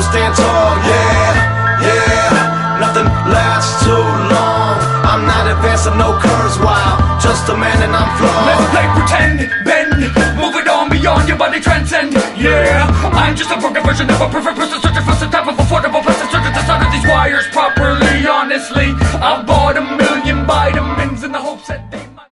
stand tall, yeah, yeah. Nothing lasts too long. I'm not advanced, I'm no curves wild. Just a man and I'm flawed. Let's play pretend, bend, move it on beyond your body transcend. Yeah, I'm just a broken version of a perfect person.